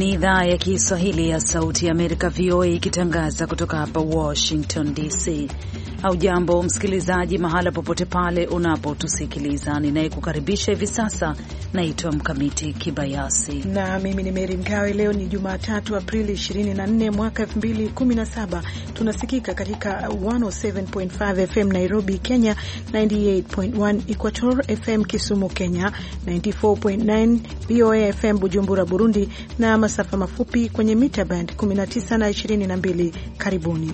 ni idhaa ya Kiswahili ya Sauti ya Amerika, VOA, ikitangaza kutoka hapa Washington DC. Haujambo msikilizaji, mahala popote pale unapotusikiliza. Ninayekukaribisha hivi sasa naitwa Mkamiti Kibayasi na mimi ni Mary Mgawe. Leo ni Jumatatu, Aprili 24 mwaka 2017. Tunasikika katika 107.5 FM Nairobi, Kenya, 98.1 Equator FM Kisumu, Kenya, 94.9 VOA FM Bujumbura, Burundi, na masafa mafupi kwenye mita band 19 na 22. Karibuni.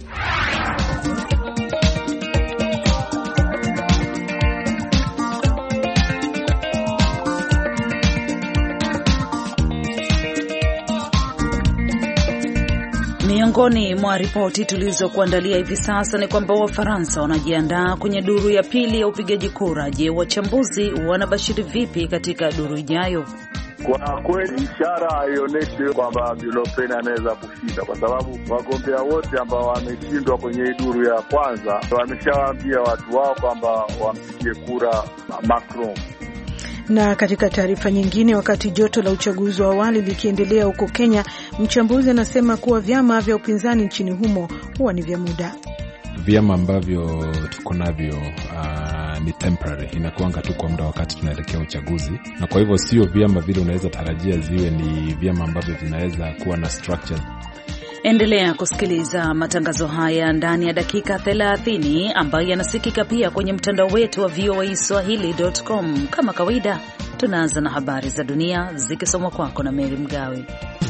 Miongoni mwa ripoti tulizokuandalia hivi sasa ni kwamba Wafaransa wanajiandaa kwenye duru ya pili ya upigaji kura. Je, wachambuzi wanabashiri vipi katika duru ijayo? Kwa kweli ishara haionyeshi kwamba Le Pen anaweza kushinda, kwa sababu wagombea wote ambao wameshindwa kwenye duru ya kwanza wameshawaambia watu wao kwamba wampigie kura Macron. Na katika taarifa nyingine, wakati joto la uchaguzi wa awali likiendelea huko Kenya, mchambuzi anasema kuwa vyama vya upinzani nchini humo huwa ni vya muda. Vyama ambavyo tuko navyo ni temporary, inakuanga tu kwa muda wakati tunaelekea uchaguzi, na kwa hivyo sio vyama vile unaweza tarajia ziwe ni vyama ambavyo vinaweza kuwa na structure. Endelea kusikiliza matangazo haya ndani ya dakika 30 ambayo yanasikika pia kwenye mtandao wetu wa voaswahili.com. Kama kawaida, tunaanza na habari za dunia zikisomwa kwako na Mary Mgawe.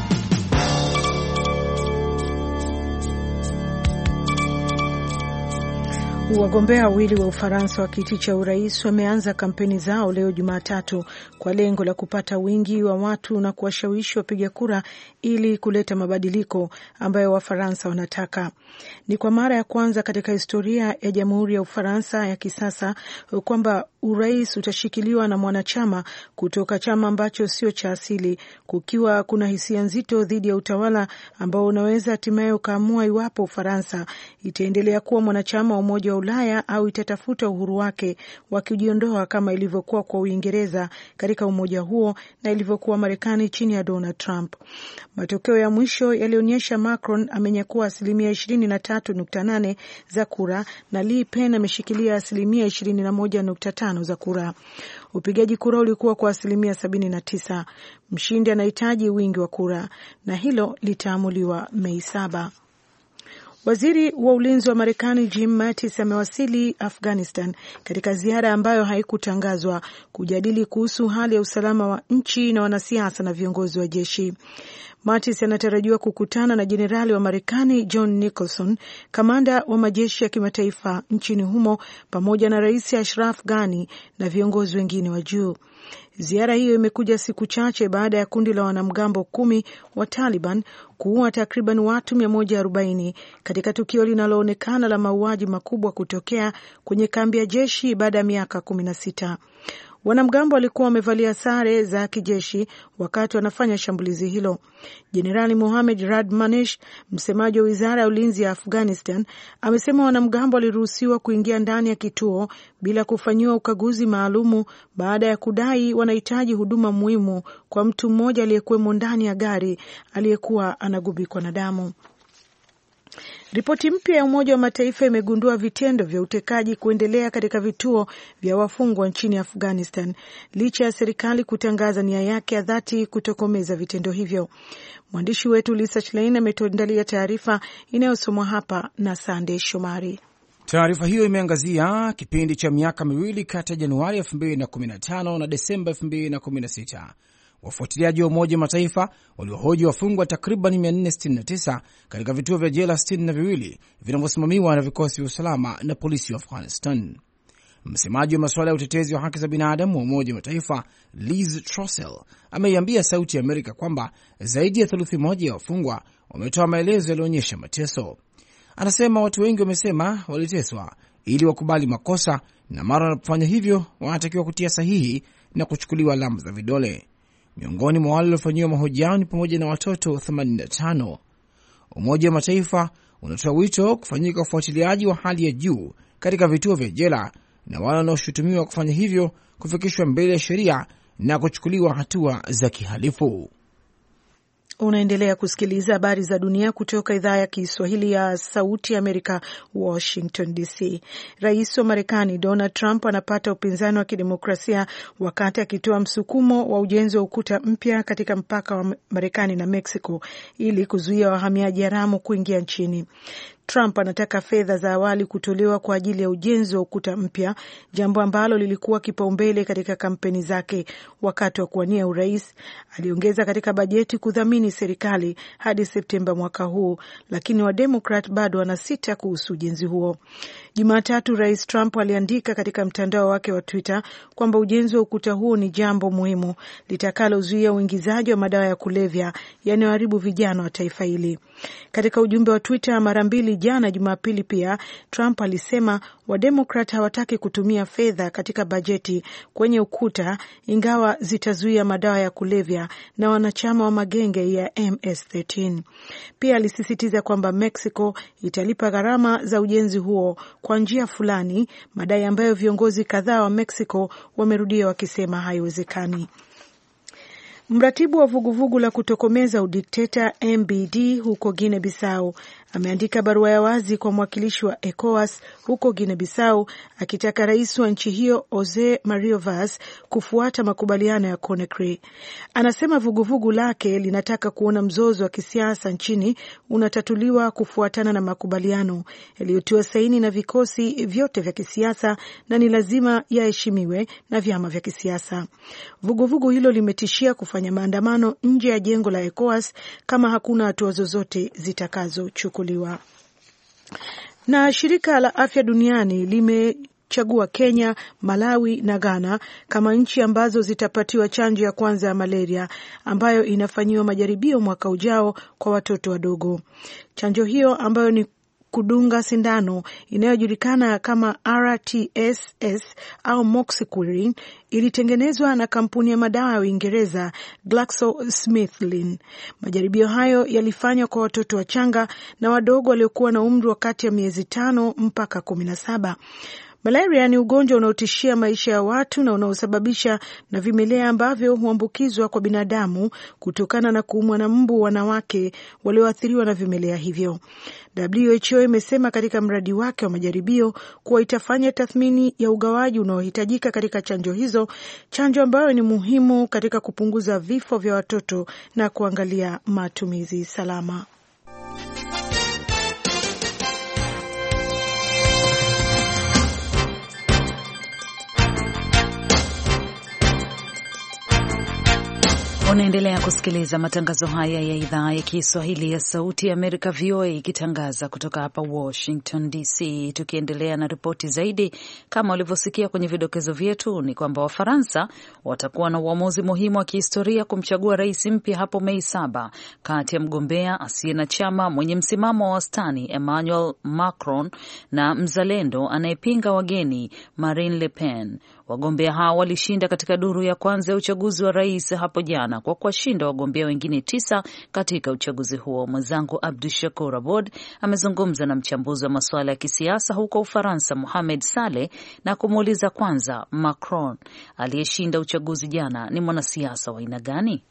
Wagombea wawili wa Ufaransa wa kiti cha urais wameanza kampeni zao leo Jumatatu kwa lengo la kupata wingi wa watu na kuwashawishi wapiga kura ili kuleta mabadiliko ambayo Wafaransa wanataka. Ni kwa mara ya kwanza katika historia ya Jamhuri ya Ufaransa ya kisasa kwamba urais utashikiliwa na mwanachama kutoka chama ambacho sio cha asili, kukiwa kuna hisia nzito dhidi ya utawala ambao unaweza hatimaye ukaamua iwapo Ufaransa itaendelea kuwa mwanachama wa Umoja wa Ulaya au itatafuta uhuru wake wa kujiondoa kama ilivyokuwa kwa Uingereza katika umoja huo na ilivyokuwa Marekani chini ya Donald Trump. Matokeo ya mwisho yalionyesha Macron amenyakua 23.8% za kura na Le Pen ameshikilia 21.5% za kura. Upigaji kura ulikuwa kwa 79%. Mshindi anahitaji wingi wa kura na hilo litaamuliwa Mei 7. Waziri wa ulinzi wa Marekani Jim Mattis amewasili Afghanistan katika ziara ambayo haikutangazwa kujadili kuhusu hali ya usalama wa nchi na wanasiasa na viongozi wa jeshi. Mattis anatarajiwa kukutana na jenerali wa Marekani John Nicholson, kamanda wa majeshi ya kimataifa nchini humo, pamoja na Rais Ashraf Ghani na viongozi wengine wa juu. Ziara hiyo imekuja siku chache baada ya kundi la wanamgambo 10 wa Taliban kuua takriban watu 140 katika tukio linaloonekana la mauaji makubwa kutokea kwenye kambi ya jeshi baada ya miaka 16. Wanamgambo walikuwa wamevalia sare za kijeshi wakati wanafanya shambulizi hilo. Jenerali Mohammed Rad Manesh, msemaji wa Wizara ya Ulinzi ya Afghanistan, amesema wanamgambo waliruhusiwa kuingia ndani ya kituo bila kufanyiwa ukaguzi maalumu baada ya kudai wanahitaji huduma muhimu kwa mtu mmoja aliyekuwemo ndani ya gari aliyekuwa anagubikwa na damu. Ripoti mpya ya Umoja wa Mataifa imegundua vitendo vya utekaji kuendelea katika vituo vya wafungwa nchini Afghanistan licha ya serikali kutangaza nia yake ya dhati kutokomeza vitendo hivyo. Mwandishi wetu Lisa Schlein ametuandalia taarifa inayosomwa hapa na Sande Shomari. Taarifa hiyo imeangazia kipindi cha miaka miwili kati ya Januari 2015 na Desemba 2016. Wafuatiliaji wa Umoja wa Mataifa waliohoji wafungwa takriban 469 katika vituo vya jela 62 vinavyosimamiwa na vikosi vya usalama na polisi wa Afghanistan. Msemaji wa masuala ya utetezi wa haki za binadamu wa Umoja wa Mataifa Liz Trussell ameiambia Sauti ya Amerika kwamba zaidi ya thuluthi moja ya wafungwa wametoa maelezo yaliyoonyesha mateso. Anasema watu wengi wamesema waliteswa ili wakubali makosa, na mara wanapofanya hivyo wanatakiwa kutia sahihi na kuchukuliwa alama za vidole. Miongoni mwa wale waliofanyiwa mahojiano ni pamoja na watoto 85. Umoja wa Mataifa unatoa wito kufanyika ufuatiliaji wa hali ya juu katika vituo vya jela na wale wanaoshutumiwa kufanya hivyo kufikishwa mbele ya sheria na kuchukuliwa hatua za kihalifu. Unaendelea kusikiliza habari za dunia kutoka idhaa ya Kiswahili ya Sauti ya Amerika, Washington DC. Rais wa Marekani Donald Trump anapata upinzani wa kidemokrasia wakati akitoa msukumo wa ujenzi wa ukuta mpya katika mpaka wa Marekani na Mexico ili kuzuia wahamiaji haramu kuingia nchini. Trump anataka fedha za awali kutolewa kwa ajili ya ujenzi wa ukuta mpya, jambo ambalo lilikuwa kipaumbele katika kampeni zake wakati wa kuwania urais. Aliongeza katika bajeti kudhamini serikali hadi Septemba mwaka huu, lakini Wademokrat bado wanasita kuhusu ujenzi huo. Jumatatu, Rais Trump aliandika katika mtandao wake wa Twitter kwamba ujenzi wa ukuta huo ni jambo muhimu litakalozuia uingizaji wa madawa ya kulevya yanayoharibu vijana wa taifa hili. Katika ujumbe wa Twitter mara mbili jana Jumapili pia, Trump alisema Wademokrat hawataki kutumia fedha katika bajeti kwenye ukuta ingawa zitazuia madawa ya kulevya na wanachama wa magenge ya MS-13. Pia alisisitiza kwamba Mexico italipa gharama za ujenzi huo kwa njia fulani, madai ambayo viongozi kadhaa wa Mexico wamerudia wakisema haiwezekani. Mratibu wa vuguvugu la kutokomeza udikteta MBD huko Guinea Bissau ameandika barua ya wazi kwa mwakilishi wa ECOWAS huko Guinea Bissau akitaka rais wa nchi hiyo Jose Mario Vaz kufuata makubaliano ya Conakry. Anasema vuguvugu lake linataka kuona mzozo wa kisiasa nchini unatatuliwa kufuatana na makubaliano yaliyotiwa saini na vikosi vyote vya kisiasa na ni lazima yaheshimiwe na vyama vya kisiasa. Vuguvugu hilo limetishia kufanya maandamano nje ya jengo la ECOWAS kama hakuna hatua zozote zitakazochukuliwa. Na shirika la afya duniani limechagua Kenya, Malawi na Ghana kama nchi ambazo zitapatiwa chanjo ya kwanza ya malaria ambayo inafanyiwa majaribio mwaka ujao kwa watoto wadogo. Chanjo hiyo ambayo ni kudunga sindano inayojulikana kama RTSS au Moxicillin ilitengenezwa na kampuni ya madawa ya Uingereza GlaxoSmithKline. Majaribio hayo yalifanywa kwa watoto wachanga na wadogo waliokuwa na umri wa kati ya miezi 5 mpaka 17. Malaria ni ugonjwa unaotishia maisha ya watu na unaosababisha na vimelea ambavyo huambukizwa kwa binadamu kutokana na kuumwa na mbu wanawake walioathiriwa na vimelea hivyo. WHO imesema katika mradi wake wa majaribio kuwa itafanya tathmini ya ugawaji unaohitajika katika chanjo hizo, chanjo ambayo ni muhimu katika kupunguza vifo vya watoto na kuangalia matumizi salama. Unaendelea kusikiliza matangazo haya ya idhaa ya Kiswahili ya Sauti ya Amerika, VOA, ikitangaza kutoka hapa Washington DC. Tukiendelea na ripoti zaidi, kama ulivyosikia kwenye vidokezo vyetu, ni kwamba Wafaransa watakuwa na uamuzi muhimu wa kihistoria kumchagua rais mpya hapo Mei 7 kati ya mgombea asiye na chama mwenye msimamo wa wastani Emmanuel Macron na mzalendo anayepinga wageni Marine Le Pen. Wagombea hao walishinda katika duru ya kwanza ya uchaguzi wa rais hapo jana kwa kuwashinda wagombea wengine 9 katika uchaguzi huo. Mwenzangu Abdushakur Abod amezungumza na mchambuzi wa masuala ya kisiasa huko Ufaransa, Mohamed Saleh, na kumuuliza kwanza, Macron aliyeshinda uchaguzi jana ni mwanasiasa wa aina gani?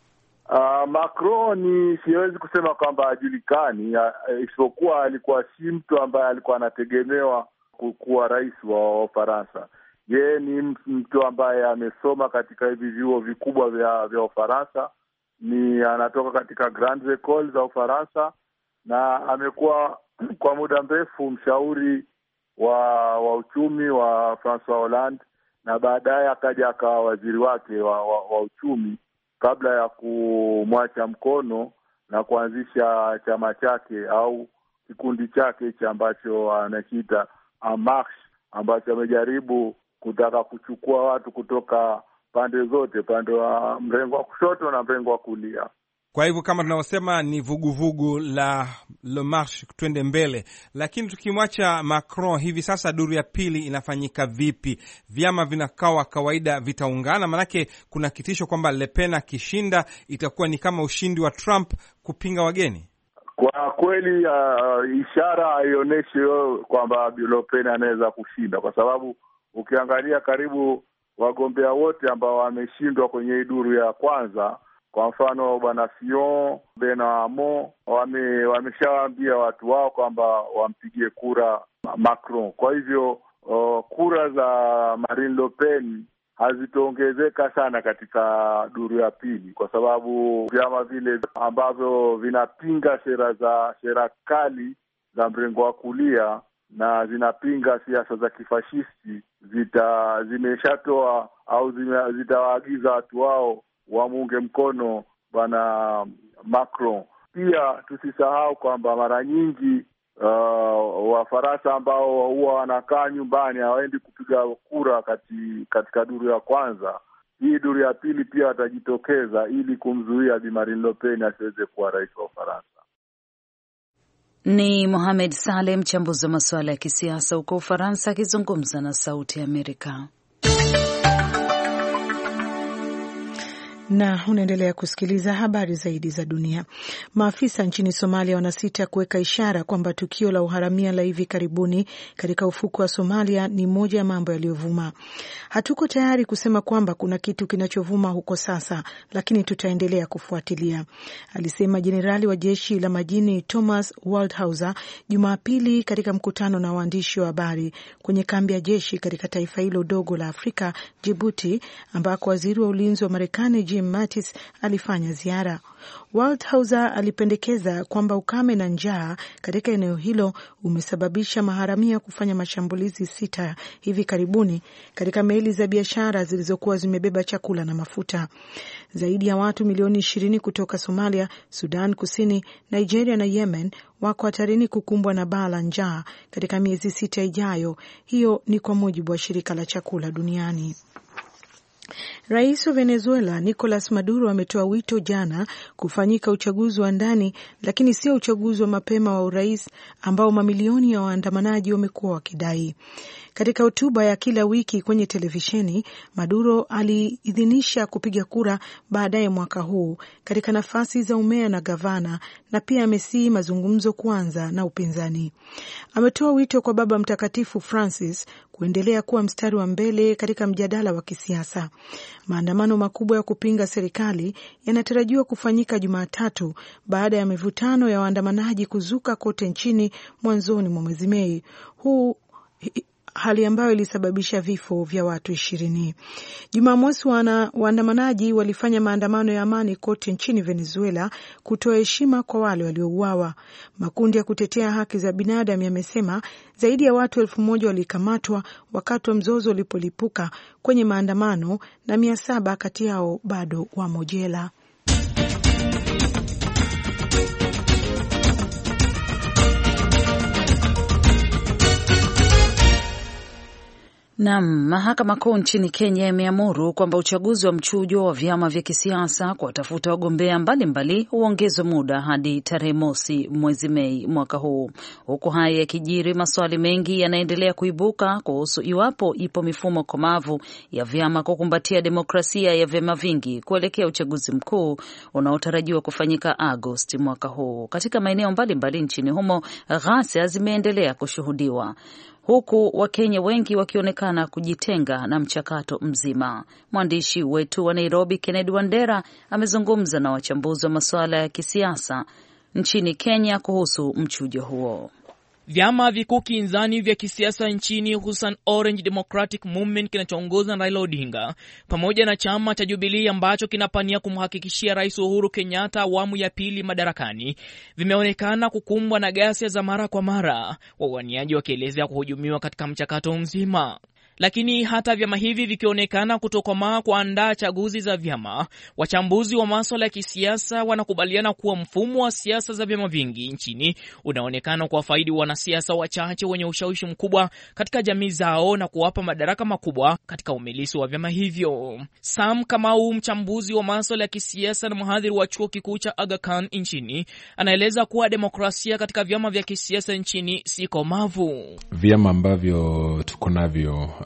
Macron siwezi kusema kwamba hajulikani, isipokuwa alikuwa si mtu ambaye alikuwa anategemewa kuwa rais wa Ufaransa. Yeye ni mtu ambaye amesoma katika hivi vyuo vikubwa vya Ufaransa, ni anatoka katika Grandes Ecoles za Ufaransa, na amekuwa kwa muda mrefu mshauri wa uchumi wa François Hollande, na baadaye akaja akawa waziri wake wa uchumi kabla ya kumwacha mkono na kuanzisha chama chake au kikundi chake ambacho anakiita En Marche, ambacho amejaribu kutaka kuchukua watu kutoka pande zote, pande wa mrengo wa kushoto na mrengo wa kulia. Kwa hivyo kama tunavyosema ni vuguvugu la Le Marche, twende mbele. Lakini tukimwacha Macron, hivi sasa duru ya pili inafanyika vipi? Vyama vinakawa kawaida vitaungana? Manake kuna kitisho kwamba Le Pen akishinda itakuwa ni kama ushindi wa Trump kupinga wageni. Kwa kweli ishara haionyeshi kwamba Le Pen anaweza kushinda, kwa sababu ukiangalia karibu wagombea wote ambao wameshindwa kwenye duru ya kwanza Kwa mfano bwana Fillon, Benamo wameshawaambia watu wao kwamba wampigie kura Macron. Kwa hivyo kura za Marine Le Pen hazitaongezeka sana katika duru ya pili, kwa sababu vyama vile ambavyo vinapinga sera kali za mrengo wa kulia na zinapinga siasa za kifashisti zimeshatoa au zitawaagiza watu wao wamuunge mkono bwana Macron. Pia tusisahau kwamba mara nyingi Wafaransa ambao huwa wanakaa nyumbani hawaendi kupiga kura katika duru ya kwanza. Hii duru ya pili pia watajitokeza ili kumzuia Bi Marine Le Pen asiweze kuwa rais wa Ufaransa. Ni Mohamed Saleh, mchambuzi wa masuala ya kisiasa huko Ufaransa, akizungumza na Sauti ya Amerika. Na unaendelea kusikiliza habari zaidi za dunia. Maafisa nchini Somalia wanasita kuweka ishara kwamba tukio la uharamia la hivi karibuni katika ufuko wa Somalia ni moja ya mambo yaliyovuma. Hatuko tayari kusema kwamba kuna kitu kinachovuma huko sasa, lakini tutaendelea kufuatilia, alisema jenerali wa jeshi la majini Thomas Waldhauser Jumapili katika mkutano na waandishi wa habari kwenye kambi ya jeshi katika taifa hilo dogo la Afrika, Djibouti, ambako waziri wa ulinzi wa Marekani Jim Mattis alifanya ziara. Waldhauser alipendekeza kwamba ukame na njaa katika eneo hilo umesababisha maharamia kufanya mashambulizi 6 hivi karibuni katika meli za biashara zilizokuwa zimebeba chakula na mafuta. Zaidi ya watu milioni 20 kutoka Somalia, Sudan Kusini, Nigeria na Yemen wako hatarini kukumbwa na baa la njaa katika miezi 6 ijayo. Hiyo ni kwa mujibu wa shirika la chakula duniani. Rais wa Venezuela Nicolas Maduro ametoa wito jana kufanyika uchaguzi wa ndani, lakini sio uchaguzi wa mapema wa urais ambao mamilioni ya waandamanaji wamekuwa wakidai. Katika hotuba ya kila wiki kwenye televisheni, Maduro aliidhinisha kupiga kura baadaye mwaka huu katika nafasi za umea na gavana, na pia amesihi mazungumzo kuanza na upinzani. Ametoa wito kwa Baba Mtakatifu Francis kuendelea kuwa mstari wa mbele katika mjadala wa kisiasa. Maandamano makubwa ya kupinga serikali yanatarajiwa kufanyika Jumatatu baada ya mivutano ya waandamanaji kuzuka kote nchini mwanzoni mwa mwezi Mei, hali ambayo ilisababisha vifo vya watu 20. Jumamosi waandamanaji walifanya maandamano ya amani kote nchini Venezuela kutoa heshima kwa wale waliouawa. Makundi ya kutetea haki za binadamu yamesema zaidi ya watu 1,000 walikamatwa wakati wa mzozo ulipolipuka kwenye maandamano na 700 kati yao bado wamo jela. Naam, mahakama kuu nchini Kenya imeamuru kwamba uchaguzi wa mchujo wa vyama vya kisiasa kuwatafuta wagombea mbalimbali uongezwe muda hadi tarehe 1 mwezi Mei mwaka huu. Huku haya yakijiri, maswali mengi yanaendelea kuibuka kuhusu iwapo ipo mifumo komavu ya vyama kukumbatia demokrasia ya vyama vingi kuelekea uchaguzi mkuu unaotarajiwa kufanyika Agosti mwaka huu. Katika maeneo mbalimbali nchini humo, ghasia zimeendelea kushuhudiwa, huku Wakenya wengi wakionekana kujitenga na mchakato mzima. Mwandishi wetu wa Nairobi, Kennedy Wandera, amezungumza na wachambuzi wa masuala ya kisiasa nchini Kenya kuhusu mchujo huo. Vyama vikuu kinzani vya kisiasa nchini, hususan Orange Democratic Movement kinachoongozwa na Raila Odinga pamoja na chama cha Jubilee ambacho kinapania kumhakikishia Rais Uhuru Kenyatta awamu ya pili madarakani, vimeonekana kukumbwa na ghasia za mara kwa mara, wawaniaji wakielezea kuhujumiwa katika mchakato mzima. Lakini hata vyama hivi vikionekana kutokomaa kuandaa chaguzi za vyama, wachambuzi wa masuala ya kisiasa wanakubaliana kuwa mfumo wa siasa za vyama vingi nchini unaonekana kuwafaidi wanasiasa wachache wenye ushawishi mkubwa katika jamii zao na kuwapa madaraka makubwa katika umilisi wa vyama hivyo. Sam Kamau, mchambuzi wa masuala ya kisiasa na mhadhiri wa chuo kikuu cha Aga Khan nchini, anaeleza kuwa demokrasia katika vyama vya kisiasa nchini si komavu. Vyama ambavyo tuko navyo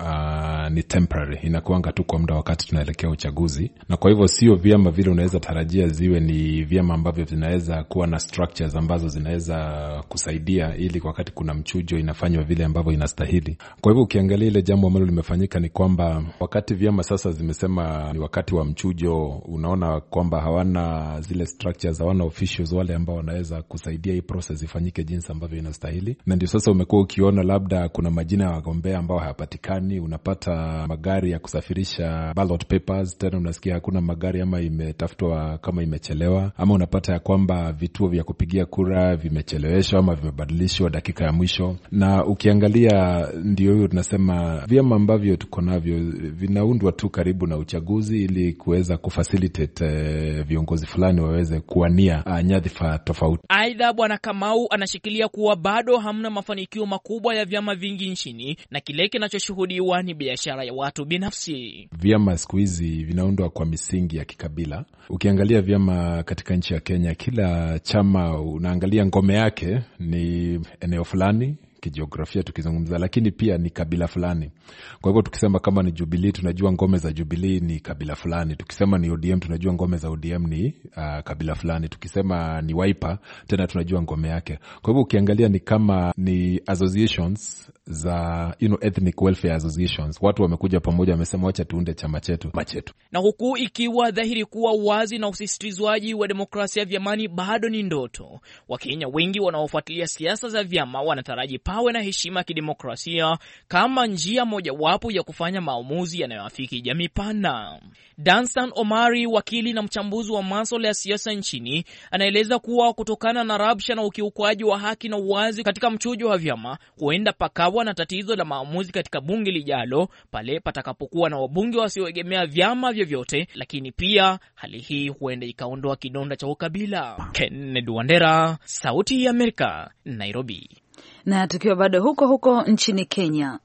ni temporary, inakuanga tu kwa muda wakati tunaelekea uchaguzi, na kwa hivyo sio vyama vile unaweza tarajia ziwe ni vyama ambavyo vinaweza kuwa na structures ambazo zinaweza kusaidia ili wakati kuna mchujo inafanywa vile ambavyo inastahili. Kwa hivyo ukiangalia ile jambo ambalo limefanyika ni kwamba wakati vyama sasa zimesema ni wakati wa mchujo, unaona kwamba hawana zile structures, hawana officials wale ambao wanaweza kusaidia hii process ifanyike jinsi ambavyo inastahili, na ndio sasa umekuwa ukiona labda kuna majina ya wagombea ambao hayapatikani. Unapata magari ya kusafirisha ballot papers, tena unasikia hakuna magari ama imetafutwa kama imechelewa, ama unapata ya kwamba vituo vya kupigia kura vimecheleweshwa ama vimebadilishwa dakika ya mwisho. Na ukiangalia ndio hiyo tunasema vyama ambavyo tuko navyo vinaundwa tu karibu na uchaguzi ili kuweza kufacilitate viongozi fulani waweze kuwania nyadhifa tofauti. Aidha, Bwana Kamau anashikilia kuwa bado hamna mafanikio makubwa ya vyama vingi nchini na kile kinachoshuhudiwa ni biashara ya watu binafsi. Vyama siku hizi vinaundwa kwa misingi ya kikabila. Ukiangalia vyama katika nchi ya Kenya, kila chama unaangalia ngome yake ni eneo fulani kijiografia tukizungumza, lakini pia ni kabila fulani. Kwa hivyo tukisema kama ni Jubilee, tunajua ngome za Jubilee ni kabila fulani. Tukisema ni ODM, tunajua ngome za ODM ni kabila fulani. Tukisema ni Wiper, tena tunajua ngome yake. Kwa hivyo ukiangalia ni kama ni associations za ethnic welfare associations. Watu wamekuja pamoja, wamesema wacha tuunde chama chetu. Na huku ikiwa dhahiri kuwa uwazi na usisitizwaji wa demokrasia vyamani bado ni ndoto, Wakenya wengi wanaofuatilia siasa za vyama wanataraji pawe na heshima ya kidemokrasia kama njia mojawapo ya kufanya maamuzi yanayoafiki jamii pana. Dansan Omari, wakili na mchambuzi wa masuala ya siasa nchini, anaeleza kuwa kutokana na rabsha na ukiukwaji wa haki na uwazi katika mchujo wa vyama, huenda pakawa na tatizo la maamuzi katika bunge lijalo pale patakapokuwa na wabunge wasioegemea vyama vyovyote, lakini pia hali hii huenda ikaondoa kidonda cha ukabila. Kennedy Wandera, Sauti ya Amerika, Nairobi. Na tukiwa bado huko nchini Kenya,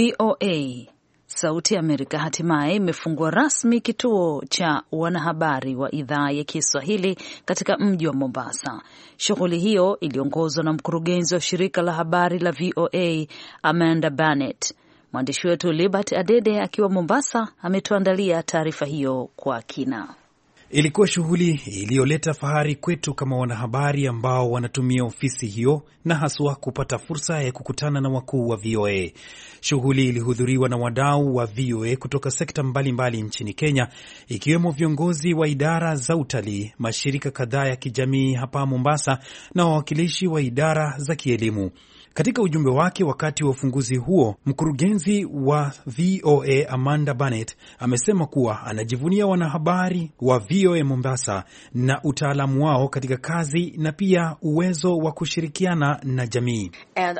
VOA Sauti ya Amerika hatimaye imefungua rasmi kituo cha wanahabari wa idhaa ya Kiswahili katika mji wa Mombasa. Shughuli hiyo iliongozwa na mkurugenzi wa shirika la habari la VOA, Amanda Bennett. Mwandishi wetu Libert Adede akiwa Mombasa ametuandalia taarifa hiyo kwa kina. Ilikuwa shughuli iliyoleta fahari kwetu kama wanahabari ambao wanatumia ofisi hiyo na haswa kupata fursa ya kukutana na wakuu wa VOA. Shughuli ilihudhuriwa na wadau wa VOA kutoka sekta mbalimbali nchini Kenya, ikiwemo viongozi wa idara za utalii, mashirika kadhaa ya kijamii hapa Mombasa na wawakilishi wa idara za kielimu. Katika ujumbe wake wakati wa ufunguzi huo, mkurugenzi wa VOA Amanda Bennett amesema kuwa anajivunia wanahabari wa VOA Mombasa na utaalamu wao katika kazi na pia uwezo wa kushirikiana na jamii.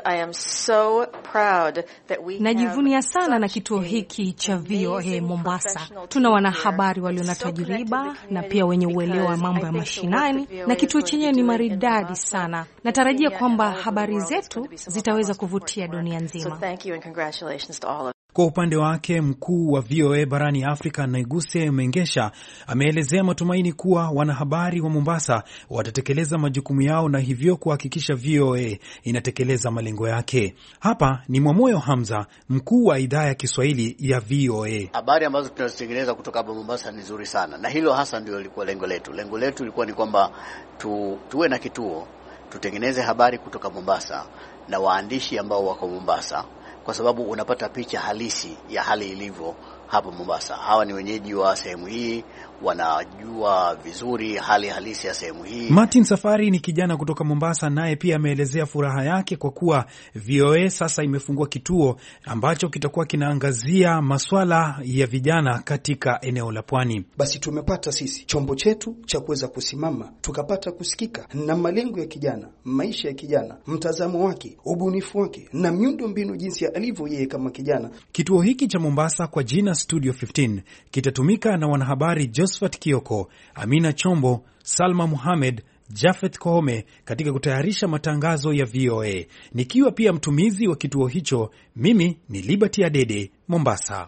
Najivunia sana na kituo hiki cha VOA Mombasa. Tuna wanahabari walio na tajriba na pia wenye uelewa wa mambo ya mashinani, na kituo chenyewe ni maridadi sana. Natarajia kwamba habari zetu zitaweza kuvutia dunia nzima. Kwa upande wake, mkuu wa VOA barani Afrika Naiguse Mengesha ameelezea matumaini kuwa wanahabari wa Mombasa watatekeleza majukumu yao na hivyo kuhakikisha VOA inatekeleza malengo yake. Hapa ni Mwamoyo Hamza, mkuu wa idhaa ya Kiswahili ya VOA. Habari ambazo tunazitengeneza kutoka hapa Mombasa ni nzuri sana, na hilo hasa ndio lilikuwa lengo letu. Lengo letu lilikuwa ni kwamba tuwe na kituo, tutengeneze habari kutoka Mombasa na waandishi ambao wako Mombasa, kwa sababu unapata picha halisi ya hali ilivyo hapa Mombasa. Hawa ni wenyeji wa sehemu hii, wanajua vizuri hali halisi ya sehemu hii. Martin Safari ni kijana kutoka Mombasa, naye pia ameelezea furaha yake kwa kuwa VOA sasa imefungua kituo ambacho kitakuwa kinaangazia masuala ya vijana katika eneo la Pwani. Basi tumepata sisi chombo chetu cha kuweza kusimama, tukapata kusikika na malengo ya kijana, maisha ya kijana, mtazamo wake, ubunifu wake na miundo mbinu jinsi alivyo yeye kama kijana. Kituo hiki cha Mombasa kwa jina Studio 15 kitatumika na wanahabari Josephat Kioko, Amina Chombo, Salma Muhammad, Jafeth Kohome katika kutayarisha matangazo ya VOA. Nikiwa pia mtumizi wa kituo hicho, mimi ni Liberty Adede, Mombasa.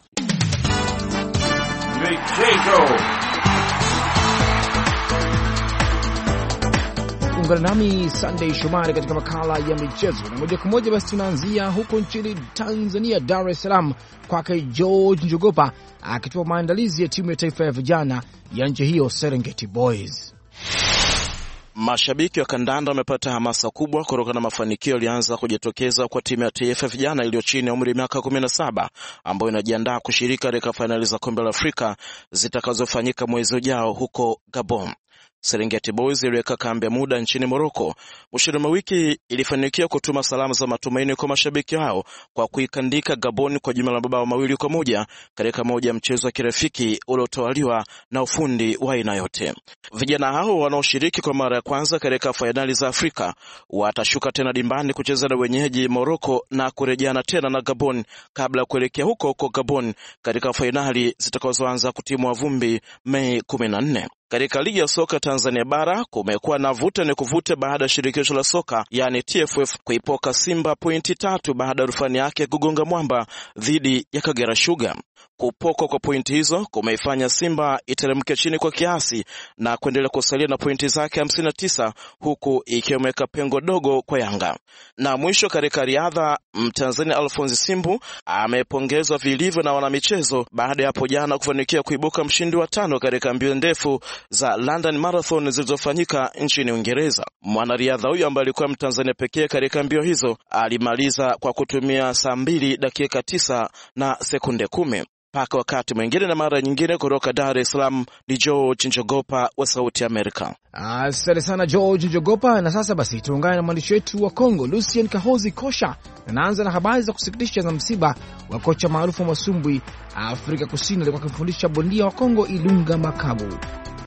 ungana nami Sunday Shomari katika makala ya michezo, na moja kwa moja basi tunaanzia huko nchini Tanzania, Dar es Salaam, kwake George Njogopa akitoa maandalizi ya timu ya taifa ya vijana ya nchi hiyo Serengeti Boys. Mashabiki wa kandanda wamepata hamasa kubwa kutokana na mafanikio yalianza kujitokeza kwa timu ya taifa vijana iliyo chini ya umri wa miaka 17 ambayo inajiandaa kushiriki katika fainali za kombe la Afrika zitakazofanyika mwezi ujao huko Gabon. Serengeti Boys iliweka kambi ya muda nchini Morocco. Mwishoni mwa wiki ilifanikiwa kutuma salamu za matumaini kwa mashabiki hao kwa kuikandika Gabon kwa jumla mabao 2-1 katika moja ya mchezo wa kirafiki uliotawaliwa na ufundi wa aina yote. Vijana hao wanaoshiriki kwa mara ya kwanza katika fainali za Afrika watashuka tena dimbani kucheza na wenyeji Morocco na kurejeana tena na Gabon kabla ya kuelekea huko Gabon katika fainali zitakazoanza kutimwa vumbi Mei 14. Katika ligi ya soka Tanzania bara kumekuwa na vuta ni kuvute baada ya shirikisho la soka yani TFF kuipoka Simba pointi 3 baada ya rufani yake kugonga mwamba dhidi ya Kagera Sugar. Kupokwa kwa pointi hizo kumeifanya Simba iteremke chini kwa kiasi na kuendelea kusalia na pointi zake 59 huku ikiweka pengo dogo kwa Yanga. Na mwisho katika riadha, Mtanzania Alphonse Simbu amepongezwa vilivyo na wanamichezo baada ya hapo jana kufanikiwa kuibuka mshindi wa 5 katika mbio ndefu za London Marathon zilizofanyika nchini Uingereza. Mwanariadha huyo ambaye alikuwa Mtanzania pekee katika mbio hizo alimaliza kwa kutumia saa 2 dakika 9 na sekunde 10. Paka wakati mwingine na mara nyingine, kutoka Dar es Salaam ni George Njogopa wa Sauti ya Amerika. Asante sana George Njogopa. Na sasa basi tuungane na mwandishi wetu wa Kongo Lucien Kahozi Kosha. Anaanza na habari za kusikitisha za msiba wa kocha maarufu wa masumbwi Afrika Kusini alikuwa akifundisha bondia wa Kongo Ilunga Makabu.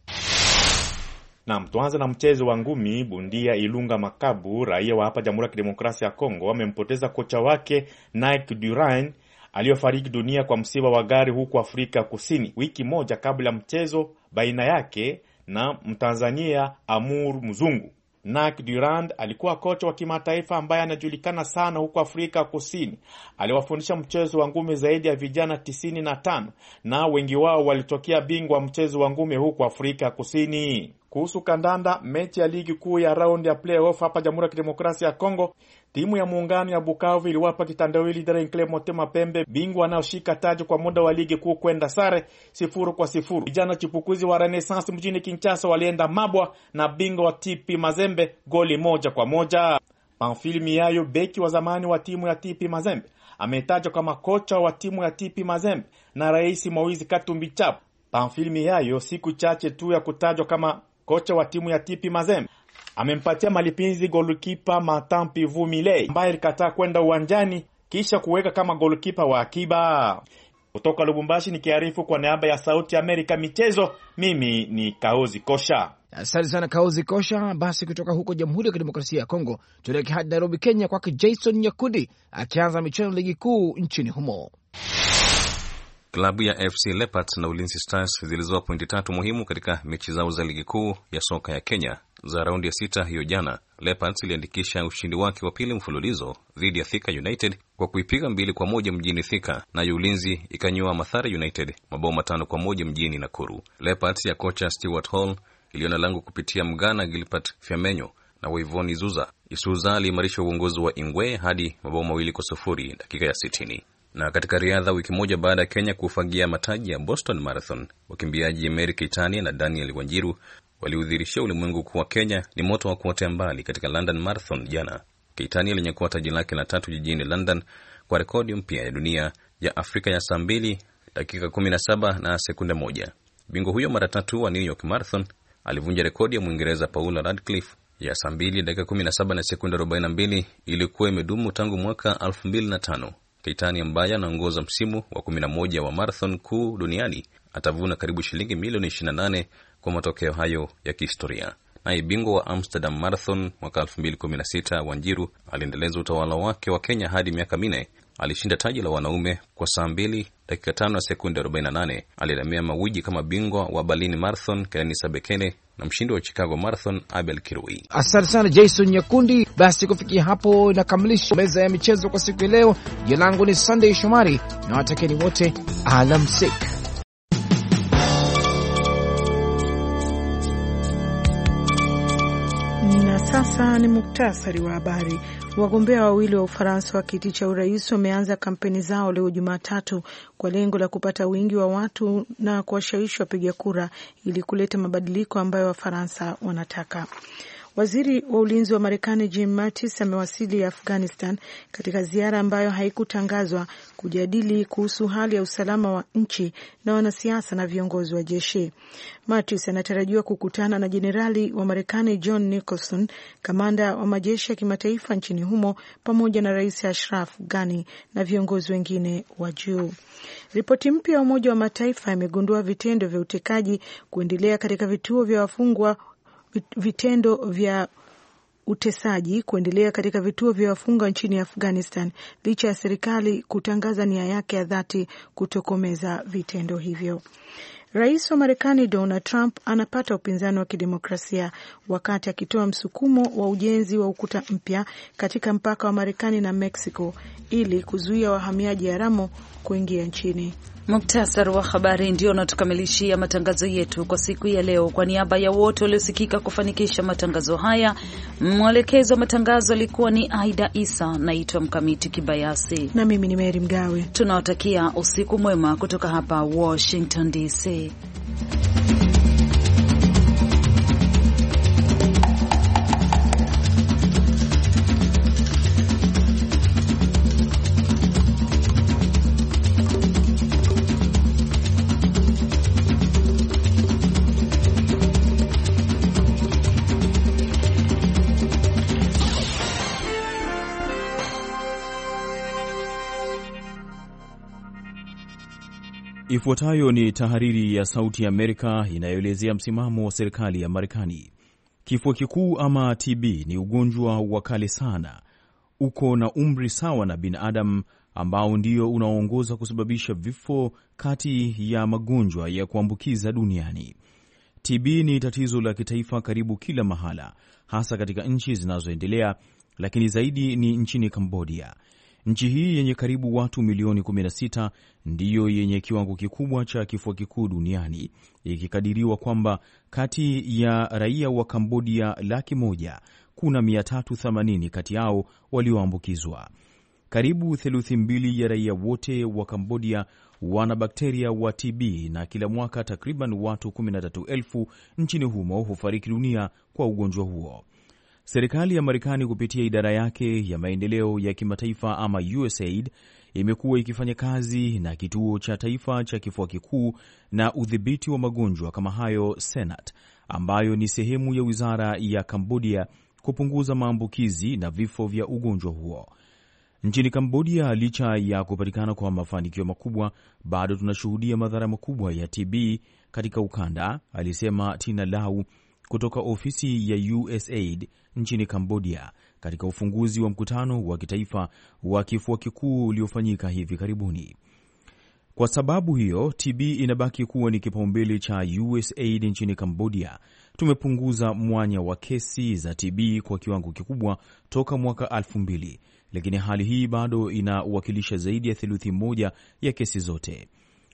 Na tuanze na mchezo wa ngumi. Bondia Ilunga Makabu, raia wa hapa Jamhuri ya Kidemokrasia ya Kongo, amempoteza kocha wake Nike Duran aliyofariki dunia kwa msiba wa gari huko Afrika Kusini wiki moja kabla mchezo baina yake na Mtanzania Amur Mzungu. Nike Durand alikuwa kocha wa kimataifa ambaye anajulikana sana huko Afrika Kusini. Aliwafundisha mchezo wa ngumi zaidi ya vijana 95 na wengi wao walitokea bingwa mchezo wa ngumi huko Afrika Kusini. Kuhusu kandanda, mechi ya ligi kuu ya round ya playoff hapa Jamhuri ya Kidemokrasia ya Kongo, timu ya Muungano ya Bukavu iliwapa kitandawili Daring Club Motema Pembe, bingwa anaoshika taji kwa muda wa ligi kuu, kwenda sare 0-0. Vijana chipukuzi wa Renaissance mjini Kinshasa walienda mabwa na bingwa wa TP Mazembe goli 1-1. Pamphile Miayo, beki wa zamani wa timu ya TP Mazembe, ametajwa kama kocha wa timu ya TP Mazembe na Rais Moizi Katumbi Chap. Pamphile Miayo, siku chache tu ya kutajwa kama kocha wa timu ya TP Mazembe, amempatia malipinzi goalkeeper Matampi Vumile ambaye alikataa kwenda uwanjani kisha kuweka kama goalkeeper wa akiba. Kutoka Lubumbashi nikiarifu kwa niaba ya Sauti ya Amerika michezo, mimi ni Kaozi Kosha. Asante sana Kaozi Kosha. Basi kutoka huko Jamhuri ya Kidemokrasia ya Kongo tuelekea hadi Nairobi, Kenya, kwake Jason Nyakundi akianza michezo ligi kuu nchini humo. Klabu ya FC Leopards na Ulinzi Stars zilizoa pointi 3 muhimu katika mechi zao za ligi kuu ya soka ya Kenya za raundi ya 6 hiyo jana. Leopards iliandikisha ushindi wake wa pili mfululizo dhidi ya Thika United kwa kuipiga 2-1 mjini Thika, na Ulinzi ikanyoa Mathare United mabao 5-1 mjini Nakuru. Leopards ya kocha Stewart Hall iliona lango kupitia Mgana Gilbert Fiamenyo na Wivoni Zuza. Isuza aliimarisha uongozi wa Ingwe hadi mabao 2-0 dakika ya 60. Na katika riadha, wiki moja baada ya Kenya kufagia mataji ya Boston Marathon, wakimbiaji Mary Keitany na Daniel Wanjiru waliudhirisha ulimwengu kuwa Kenya ni moto wa kuotea mbali katika London Marathon jana. Keitany alinyakua taji lake la 3 jijini London kwa rekodi mpya ya dunia ya Afrika ya saa 2 dakika 17 na sekunde 1. Bingwa huyo mara 3 wa New York Marathon alivunja rekodi ya Mwingereza Paula Radcliffe ya saa 2 dakika 17 na sekunde 42 ilikuwa imedumu tangu mwaka 2005. Keitany ambaye anaongoza msimu wa 11 wa marathon kuu duniani atavuna karibu shilingi milioni 28 kwa matokeo hayo ya kihistoria. Naye bingwa wa Amsterdam Marathon mwaka 2016 Wanjiru aliendeleza utawala wake wa Kenya hadi miaka 4. Alishinda taji la wanaume kwa saa 2 dakika 5 na sekunde 48. Alilemea mawiji kama bingwa wa Berlin Marathon Kenenisa Bekele na mshindi wa Chicago Marathon Abel Kirui. Asante sana Jason Nyakundi. Basi kufikia hapo nakamilisha meza ya michezo kwa siku ya leo. Jina langu ni Sunday Shomari na watakeni wote alamsik. Na sasa ni muktasari wa habari. Wagombea wawili wa Ufaransa wa kiti cha urais wameanza kampeni zao leo Jumatatu kwa lengo la kupata wingi wa watu na kuwashawishi wapiga kura ili kuleta mabadiliko ambayo Wafaransa wanataka. Waziri wa ulinzi wa Marekani Jim Mattis amewasili Afghanistan katika ziara ambayo haikutangazwa kujadili kuhusu hali ya usalama wa nchi na wanasiasa na viongozi wa jeshi. Mattis anatarajiwa kukutana na jenerali wa Marekani John Nicholson, kamanda wa majeshi ya kimataifa nchini humo, pamoja na Rais Ashraf Ghani na viongozi wengine wa juu. Ripoti mpya ya Umoja wa Mataifa imegundua vitendo vya utekaji kuendelea katika vituo vya wafungwa vitendo vya utesaji kuendelea katika vituo vya wafungwa nchini Afghanistan licha ya serikali kutangaza nia yake ya dhati kutokomeza vitendo hivyo. Rais wa Marekani Donald Trump anapata upinzani wa kidemokrasia wakati akitoa msukumo wa ujenzi wa ukuta mpya katika mpaka wa Marekani na Mexico ili kuzuia wahamiaji haramu kuingia nchini. Muktasari wa habari ndio unatukamilishia matangazo yetu kwa siku ya leo. Kwa niaba ya wote waliosikika kufanikisha matangazo haya, mwelekezi wa matangazo alikuwa ni Aida Isa. Naitwa Mkamiti Kibayasi na mimi ni Mary Mgawe. Tunawatakia usiku mwema kutoka hapa Washington DC. Ifuatayo ni tahariri ya Sauti ya Amerika inayoelezea msimamo wa serikali ya Marekani. Kifua kikuu ama TB ni ugonjwa wa kale sana, uko na umri sawa na binadamu, ambao ndio unaoongoza kusababisha vifo kati ya magonjwa ya kuambukiza duniani. TB ni tatizo la kitaifa karibu kila mahala, hasa katika nchi zinazoendelea, lakini zaidi ni nchini Cambodia. Nchi hii yenye karibu watu milioni 16 ndiyo yenye kiwango kikubwa cha kifua kikuu duniani, ikikadiriwa kwamba kati ya raia wa Cambodia 100,000 kuna 380 kati yao walioambukizwa. Karibu theluthi mbili ya raia wote wa Cambodia wana bakteria wa TB na kila mwaka takriban watu 13,000 nchini humo hufariki dunia kwa ugonjwa huo. Serikali ya Marekani kupitia idara yake ya maendeleo ya kimataifa ama USAID imekuwa ikifanya kazi na kituo cha taifa cha kifua kikuu na udhibiti wa magonjwa kama hayo SENAT, ambayo ni sehemu ya wizara ya Cambodia kupunguza maambukizi na vifo vya ugonjwa huo. Nchini Cambodia, licha ya kupatikana kwa mafanikio makubwa, bado tunashuhudia madhara makubwa ya TB katika ukanda, alisema Tina Lau kutoka ofisi ya USAID nchini Cambodia katika ufunguzi wa mkutano wa kitaifa wa kifua kikuu uliofanyika hivi karibuni. Kwa sababu hiyo, TB inabaki kuwa ni kipaumbele cha USAID nchini Cambodia. Tumepunguza mwanya wa kesi za TB kwa kiwango kikubwa toka mwaka 2000, lakini hali hii bado inawakilisha zaidi ya theluthi moja ya kesi zote.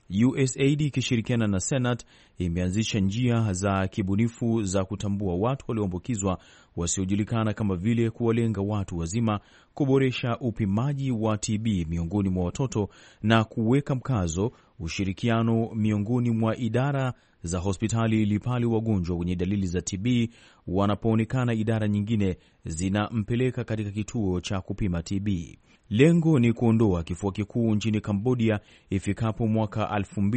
USAID ikishirikiana na Senate imeanzisha njia za kibunifu za kutambua watu walioambukizwa wasiojulikana, kama vile kuwalenga watu wazima, kuboresha upimaji wa TB miongoni mwa watoto na kuweka mkazo ushirikiano miongoni mwa idara za hospitali ili pale wagonjwa wenye dalili za TB wanapoonekana, idara nyingine zinampeleka katika kituo cha kupima TB. Lengo ni kuondoa kifua kikuu nchini Cambodia ifikapo mwaka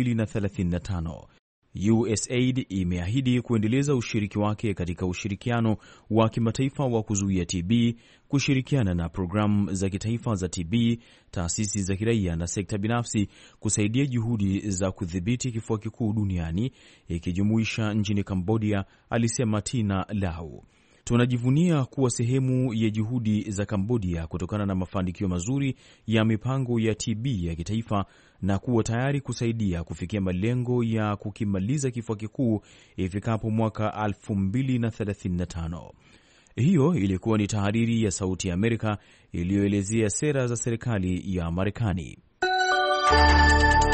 2035. USAID imeahidi kuendeleza ushiriki wake katika ushirikiano wa kimataifa wa kuzuia TB, kushirikiana na programu za kitaifa za TB, taasisi za kiraia na sekta binafsi kusaidia juhudi za kudhibiti kifua kikuu duniani, ikijumuisha nchini Cambodia, alisema Tina Lau. Tunajivunia kuwa sehemu ya juhudi za Cambodia kutokana na mafanikio mazuri ya mipango ya TB ya kitaifa na kuwa tayari kusaidia kufikia malengo ya kukimaliza kifua kikuu ifikapo mwaka 2035. Hiyo ilikuwa ni tahariri ya Sauti ya Amerika iliyoelezea sera za serikali ya Marekani.